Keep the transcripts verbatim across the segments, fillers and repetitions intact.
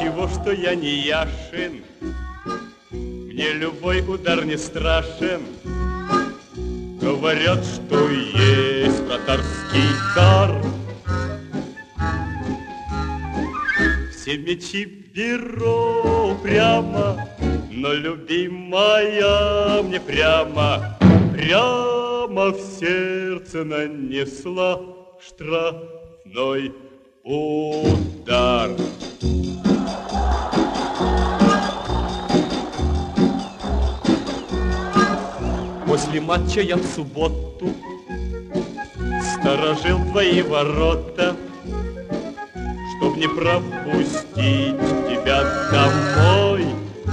Ничего, что я не Яшин, мне любой удар не страшен. Говорят, что есть вратарский дар. Все мячи беру прямо, но любимая мне прямо, прямо в сердце нанесла штрафной удар. После матча я в субботу сторожил твои ворота, чтоб не пропустить тебя домой.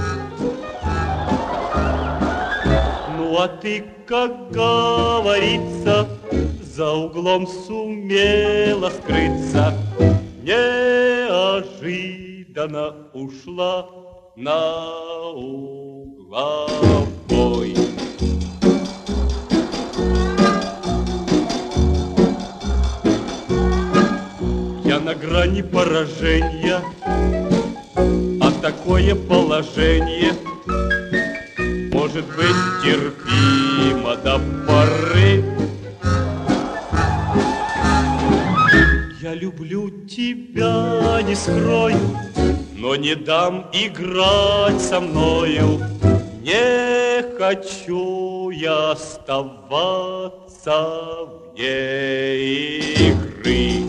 Ну а ты, как говорится, за углом сумела скрыться, неожиданно ушла на угловой. Я на грани поражения, а такое положение может быть терпимо до поры. Я люблю тебя, не скрою, но не дам играть со мною. Не хочу я оставаться вне игры.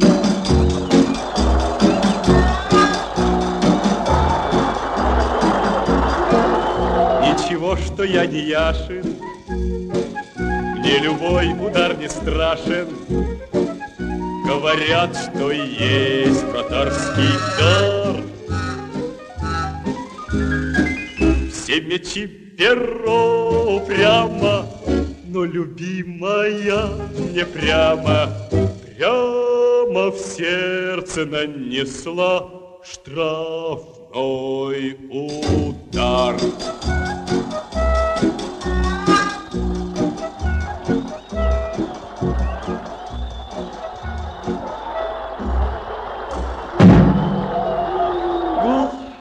Ничего, что я не Яшин, мне любой удар не страшен. Говорят, что есть вратарский дар. Все мячи беру прямо, но любимая мне прямо, прямо в сердце нанесла штрафной удар.